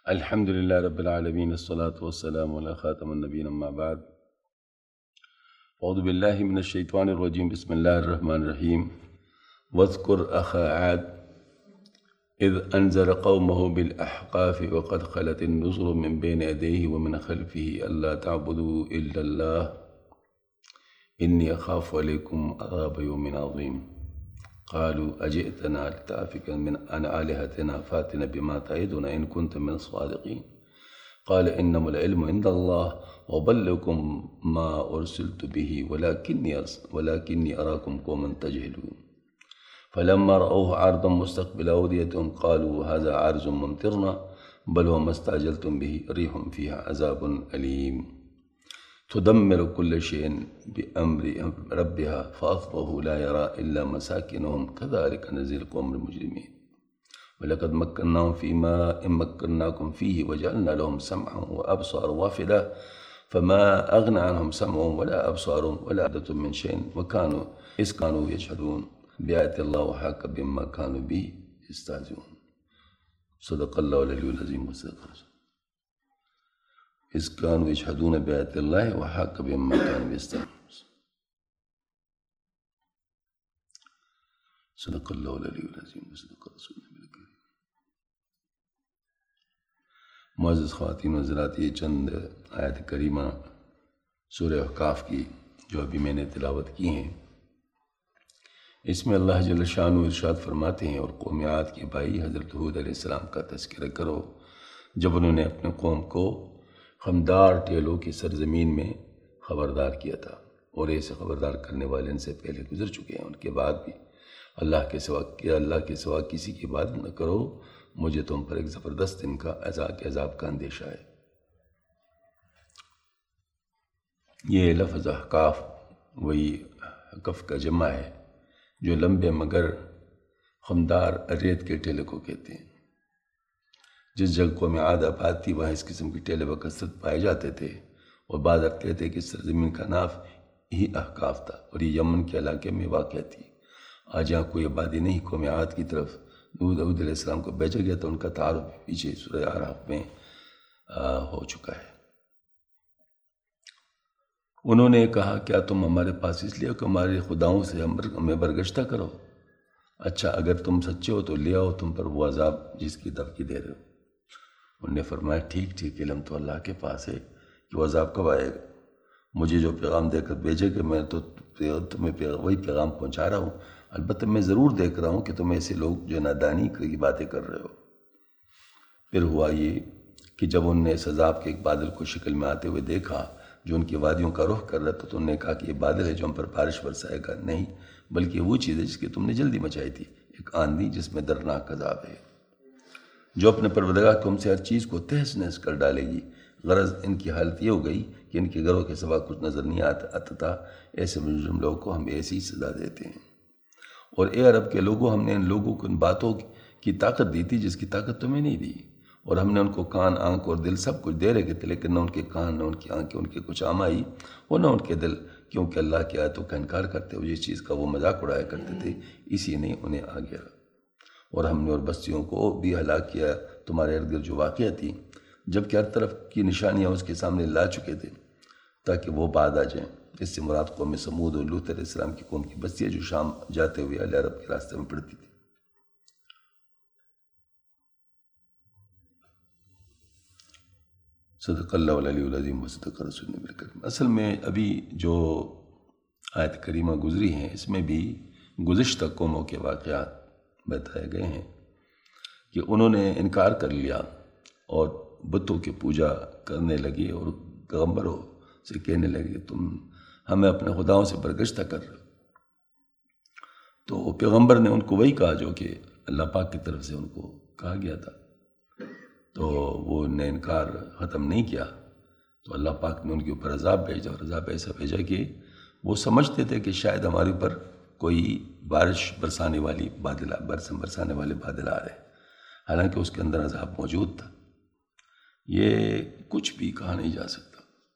الحمد لله رب العالمين، الصلاة والسلام على خاتم النبيين، أما بعد. أعوذ بالله من الشيطان الرجيم، بسم الله الرحمن الرحيم. واذكر أخا عاد إذ أنذر قومه بالأحقاف وقد خلت النذر من بين يديه ومن خلفه ألا تعبدوا إلا الله إني أخاف عليكم عذاب يوم عظيم. قالوا أجئتنا لتعفكنا عن آلهتنا فاتنا بما تعدنا إن كنت من الصادقين. قال إنما العلم عند الله وبلغكم ما أرسلت به ولكني أراكم قوما تجهلون. فلما رأوه عارضا مستقبل أوديتهم قالوا هذا عارض ممطرنا بل هو ما استعجلتم به ريح فيها عذاب أليم تدمر كل شيء بأمر ربها فأصبحوا لا يرى إلا مساكنهم كذلك نجزي القوم المجرمين. ولقد مكناهم فيما إن مكناكم فيه وجعلنا لهم سمعا وأبصارا وافدة فما أغنى عنهم سمعهم ولا أبصارهم ولا عدة من شيء إذ كانوا يجحدون بآيات الله وحاق بما كانوا به يستهزئون. صدق الله العلي العظيم وصدق رسوله. إذ كانوا يجحدون بآيات الله وحاق بما كانوا يستهزئون. صدق الله العلي العظيم وصدق رسوله. معزز خواتین و حضرات، یہ چند آیت کریمہ سورہ احقاف کی جو ابھی میں نے تلاوت کی ہیں، اس میں اللہ جل شانہ ارشاد فرماتے ہیں اور قوم عاد کے بھائی حضرت ہود علیہ السلام کا تذکرہ کرو جب انہوں نے اپنے قوم کو خمدار ٹیلوں کی سرزمین میں خبردار کیا تھا، اور ایسے خبردار کرنے والے ان سے پہلے گزر چکے ہیں، ان کے بعد بھی اللہ کے سوا کسی کی عبادت نہ کرو، مجھے تم پر ایک زبردست دن کا عذاب کا اندیشہ ہے۔ یہ لفظ احقاف وہی حقف کا جمع ہے جو لمبے مگر خمدار ریت کے ٹیلے کو کہتے ہیں۔ جس جگہ قوم عاد آباد تھی وہاں اس قسم کے ٹیلے بکثرت پائے جاتے تھے، اور بعض کہتے ہیں کہ سرزمین کا نام ہی احقاف تھا اور یہ یمن کے علاقے میں واقع تھی۔ آج یہاں کوئی آبادی نہیں۔ قوم عاد کی طرف ہود علیہ السلام کو بھیجا گیا تو ان کا تعارف پیچھے سورہ اعراف میں ہو چکا ہے۔ انہوں نے کہا کیا تم ہمارے پاس اس لیے کہ ہمارے خداؤں سے ہمیں برگشتہ کرو؟ اچھا اگر تم سچے ہو تو لے آؤ تم پر وہ عذاب جس کی دھمکی دے رہے ہو۔ انہوں نے فرمایا ٹھیک علم تو اللہ کے پاس ہے کہ وہ عذاب کب آئے گا۔ مجھے جو پیغام دے کر بھیجے کہ میں تو تمہیں وہی پیغام پہنچا رہا ہوں، البتہ میں ضرور دیکھ رہا ہوں کہ تم ایسے لوگ جو نادانی کی باتیں کر رہے ہو۔ پھر ہوا یہ کہ جب انہوں نے اس عذاب کے ایک بادل کو شکل میں آتے ہوئے دیکھا جو ان کی وادیوں کا رخ کر رہا تھا، تو انہوں نے کہا کہ یہ بادل ہے جو ہم پر بارش برسائے گا، نہیں بلکہ وہ چیز ہے جس کی تم نے جلدی مچائی تھی، ایک آندھی جس میں دردناک عذاب ہے جو اپنے پروردگار کو ہم سے ہر چیز کو تہس نہس کر ڈالے گی۔ غرض ان کی حالت یہ ہو گئی کہ ان کے گھروں کے سوا کچھ نظر نہیں آتا تھا۔ ایسے مجرم لوگوں کو ہم ایسی ہی سزا دیتے ہیں۔ اور اے عرب کے لوگوں، ہم نے ان لوگوں کو ان باتوں کی طاقت دی تھی جس کی طاقت تمہیں نہیں دی، اور ہم نے ان کو کان، آنکھ اور دل سب کچھ دے رہے تھے، لیکن نہ ان کے کان، نہ ان کی آنکھیں ان کے کچھ عام آئی، اور نہ ان کے دل، کیونکہ اللہ کی آیتوں کا انکار کرتے ہوئے اس چیز کا وہ مذاق اڑایا کرتے تھے، اسی نے انہیں آ گیا۔ اور ہم نے اور بستیوں کو بھی ہلاک کیا تمہارے ارد گرد جو واقعہ تھی، جبکہ ہر طرف کی نشانیاں اس کے سامنے لا چکے تھے تاکہ وہ بعد آ جائیں۔ اس سے مراد قوم سمود اور لوط علیہ السلام کی قوم کی بستیاں جو شام جاتے ہوئے اہل عرب کے راستے میں پڑتی تھی۔ صدق اللہ العلی العظیم وصدق رسول نبی الکریم۔ اصل میں ابھی جو آیت کریمہ گزری ہیں اس میں بھی گزشتہ قوموں کے واقعات بتائے گئے ہیں کہ انہوں نے انکار کر لیا اور بتوں کی پوجا کرنے لگے اور پیغمبروں سے کہنے لگے تم ہمیں اپنے خداؤں سے برگشتہ کر رہے ہو۔ تو پیغمبر نے ان کو وہی کہا جو کہ اللہ پاک کی طرف سے ان کو کہا گیا تھا، تو وہ نے انکار ختم نہیں کیا، تو اللہ پاک نے ان کے اوپر عذاب بھیجا، اور عذاب ایسا بھیجا کہ وہ سمجھتے تھے کہ شاید ہمارے اوپر کوئی بارش برسانے والے بادل آ رہے، حالانکہ اس کے اندر عذاب موجود تھا۔ یہ کچھ بھی کہا نہیں جا سکتا۔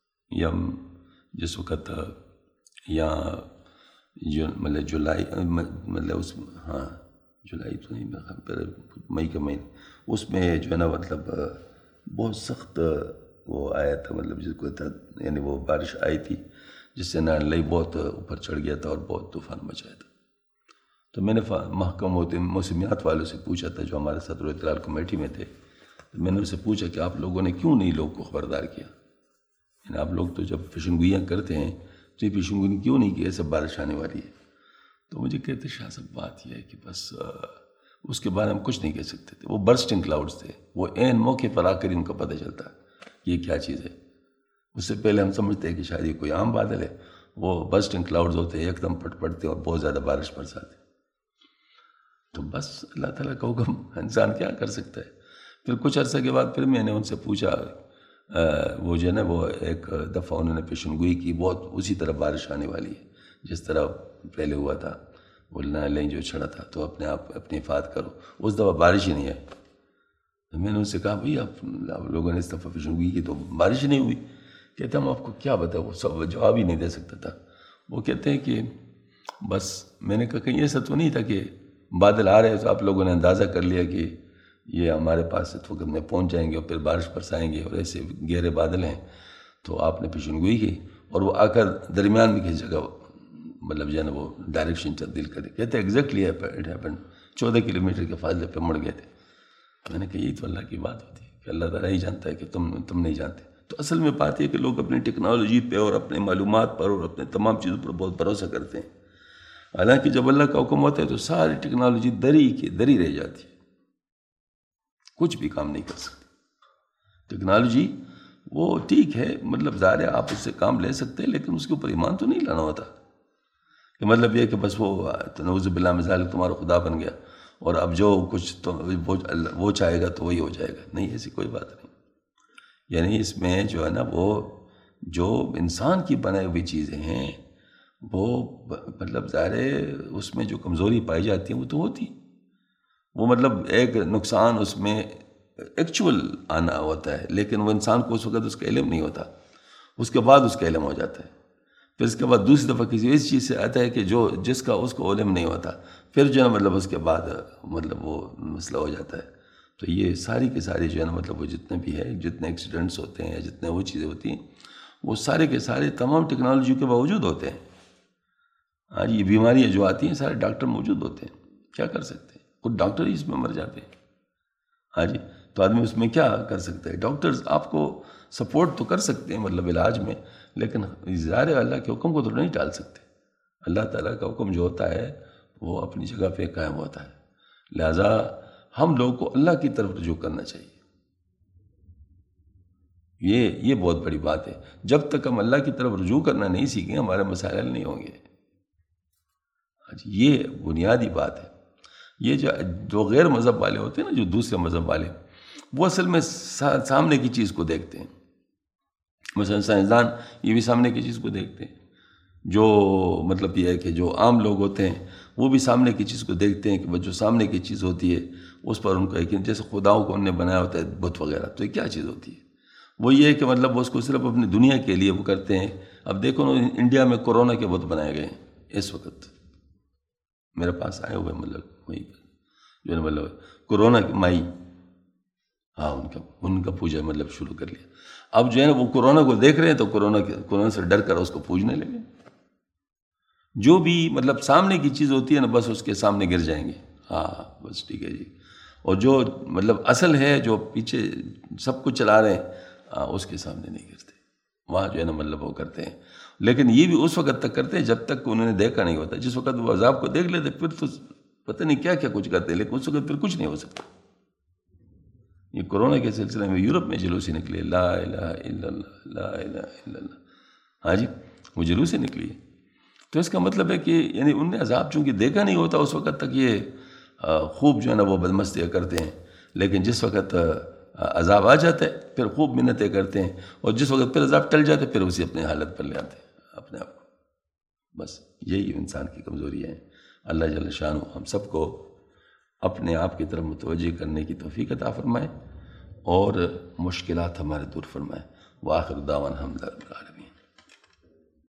جس وقت یہاں جولائی اس جولائی تو نہیں، مئی کا مہینہ، اس میں جو ہے نا بہت سخت وہ آیا تھا، مطلب جس کو تھا یعنی وہ بارش آئی تھی جس سے نانلئی بہت اوپر چڑھ گیا تھا اور بہت طوفان مچایا تھا. تو میں نے محکمہ موسمیات والوں سے پوچھا تھا جو ہمارے صدر اطلال کمیٹی میں تھے. تو میں نے ان سے پوچھا کہ آپ لوگوں نے کیوں نہیں لوگ کو خبردار کیا، یعنی آپ لوگ تو جب پیشن گوئیاں کرتے ہیں تو یہ پیشن گوئی کیوں نہیں کہ ایسے بارش آنے والی ہے. تو مجھے کہتے شاہ صاحب بات یہ ہے کہ بس اس کے بارے میں ہم کچھ نہیں کہہ سکتے تھے. وہ برسٹنگ کلاؤڈز تھے، وہ عین موقع پر آ کر ان کا پتہ چلتا ہے یہ کیا چیز ہے. اس سے پہلے ہم سمجھتے ہیں کہ شاید یہ کوئی عام بادل ہے، وہ برسٹنگ کلاؤڈز ہوتے ہیں، ایک دم پٹ پڑتے اور بہت زیادہ بارش برساتے. تو بس اللہ تعالیٰ کا حکم، انسان کیا کر سکتا ہے. پھر کچھ عرصہ کے بعد پھر میں نے ان سے پوچھا، وہ جو ہے نا وہ ایک دفعہ انہوں نے پیشن گوئی کی بہت اسی طرح بارش آنے والی ہے جس طرح پہلے ہوا تھا، وہ نالیں جو چھڑا تھا، تو اپنے آپ اپنی حفاظت کرو. اس دفعہ بارش ہی نہیں آئی. تو میں نے ان سے کہا بھئی آپ لوگوں نے اس دفعہ پیشن گوئی کی تو بارش ہی نہیں ہوئی. کہتے ہم آپ کو کیا بتائیں، وہ سب جواب ہی نہیں دے سکتا تھا. وہ کہتے ہیں کہ بس میں نے کہا کہیں ایسا تو نہیں تھا کہ بادل آ رہے تو آپ لوگوں نے اندازہ کر لیا کہ یہ ہمارے پاس اس وقت میں پہنچ جائیں گے اور پھر بارش برسائیں گے اور ایسے گہرے بادل ہیں، تو آپ نے پیشن گوئی کی اور وہ آ کر درمیان میں کسی جگہ مطلب جو ہے نا وہ ڈائریکشن تبدیل کرے. کہتے ایگزیکٹلی اٹ ہیپن، 14 کلومیٹر کے فاصلے پہ مڑ گئے تھے. میں نے کہا یہی تو اللہ کی بات ہوتی ہے کہ اللہ تعالیٰ ہی جانتا ہے کہ تم نہیں جانتے. تو اصل میں بات یہ کہ لوگ اپنی ٹیکنالوجی پہ اور اپنے معلومات پر اور اپنے تمام چیزوں پر بہت بھروسہ کرتے ہیں. حالانکہ جب اللہ کا حکم ہوتا ہے تو ساری ٹیکنالوجی دری رہ جاتی ہے، کچھ بھی کام نہیں کر سکتے. ٹیکنالوجی وہ ٹھیک ہے، مطلب ظاہر ہے آپ اس سے کام لے سکتے ہیں، لیکن اس کے اوپر ایمان تو نہیں لانا ہوتا کہ مطلب یہ کہ بس وہ نعوذ باللہ من ذالک تمہارا خدا بن گیا اور اب جو کچھ تو وہ چاہے گا تو وہی ہو جائے گا. نہیں، ایسی کوئی بات نہیں. یعنی اس میں جو ہے نا وہ جو انسان کی بنائی ہوئی چیزیں ہیں وہ مطلب ظاہر ہے اس میں جو کمزوری پائی جاتی ہے وہ تو ہوتی، وہ مطلب ایک نقصان اس میں ایکچول آنا ہوتا ہے، لیکن وہ انسان کو اس وقت اس کا علم نہیں ہوتا، اس کے بعد اس کا علم ہو جاتا ہے. پھر اس کے بعد دوسری دفعہ کسی ایسی چیز سے آتا ہے کہ جو جس کا اس کو علم نہیں ہوتا، پھر جو ہے مطلب اس کے بعد مطلب وہ مسئلہ ہو جاتا ہے. تو یہ ساری کی ساری جو ہے نا مطلب وہ جتنے بھی ہے، جتنے ایکسیڈنٹس ہوتے ہیں یا جتنے وہ چیزیں ہوتی ہیں وہ سارے کے سارے تمام ٹیکنالوجی کے باوجود ہوتے ہیں. ہاں جی، یہ بیماریاں جو آتی ہیں سارے ڈاکٹر موجود ہوتے ہیں، کیا کر سکتے ہیں؟ خود ڈاکٹر ہی اس میں مر جاتے ہیں. ہاں جی، تو آدمی اس میں کیا کر سکتا ہے؟ ڈاکٹرز آپ کو سپورٹ تو کر سکتے ہیں مطلب علاج میں، لیکن ظاہر ہے اللہ کے حکم کو تو نہیں ٹال سکتے. اللہ تعالیٰ کا حکم جو ہوتا ہے وہ اپنی جگہ پہ قائم ہوتا ہے. لہٰذا ہم لوگوں کو اللہ کی طرف رجوع کرنا چاہیے. یہ بہت بڑی بات ہے. جب تک ہم اللہ کی طرف رجوع کرنا نہیں سیکھیں ہمارے مسائل حل نہیں ہوں گے. یہ بنیادی بات ہے. یہ جو غیر مذہب والے ہوتے ہیں نا، جو دوسرے مذہب والے، وہ اصل میں سامنے کی چیز کو دیکھتے ہیں. مثلا سائنسدان یہ بھی سامنے کی چیز کو دیکھتے ہیں. جو مطلب یہ ہے کہ جو عام لوگ ہوتے ہیں وہ بھی سامنے کی چیز کو دیکھتے ہیں کہ جو سامنے کی چیز ہوتی ہے اس پر ان کا یقین. جیسے خداؤں کو انہوں نے بنایا ہوتا ہے بت وغیرہ، تو یہ کیا چیز ہوتی ہے؟ وہ یہ ہے کہ مطلب وہ اس کو صرف اپنی دنیا کے لیے وہ کرتے ہیں. اب دیکھو نا انڈیا میں کورونا کے بت بنائے گئے ہیں اس وقت، میرے پاس آئے ہوئے مطلب وہی جو ہے مطلب کورونا کی مائی، ہاں ان کا پوجا مطلب شروع کر لیا. اب جو ہے نا وہ کورونا کو دیکھ رہے ہیں تو کورونا سے ڈر کر اس کو پوجنے لگے. جو بھی مطلب سامنے کی چیز ہوتی ہے نا بس اس کے سامنے گر جائیں گے. ہاں بس ٹھیک ہے جی. اور جو مطلب اصل ہے جو پیچھے سب کچھ چلا رہے ہیں اس کے سامنے نہیں گرتے. وہاں جو ہے نا مطلب وہ کرتے ہیں، لیکن یہ بھی اس وقت تک کرتے ہیں جب تک انہوں نے دیکھا نہیں ہوتا. جس وقت وہ عذاب کو دیکھ لیتے پھر تو پتہ نہیں کیا کیا کچھ کرتے، لیکن اس وقت پھر کچھ نہیں ہو سکتا. یہ کورونا کے سلسلے میں یورپ میں جلوسی نکلی، لا الہ الا اللہ لا الہ الا اللہ. ہاں جی، وہ جلوسی نکلی. تو اس کا مطلب ہے کہ یعنی انہوں نے عذاب چونکہ دیکھا نہیں ہوتا اس وقت تک یہ خوب جو ہے نا وہ بدمستیاں کرتے ہیں، لیکن جس وقت عذاب آ جاتا ہے پھر خوب منتیں کرتے ہیں، اور جس وقت پھر عذاب ٹل جاتے پھر اسی اپنے حالت پر لے آتے ہیں اپنے آپ کو. بس یہی انسان کی کمزوری ہے. اللہ جل شانہ ہم سب کو اپنے آپ کی طرف متوجہ کرنے کی توفیق عطا فرمائے اور مشکلات ہمارے دور فرمائے. وآخر دعوانا الحمد للہ رب العالمین.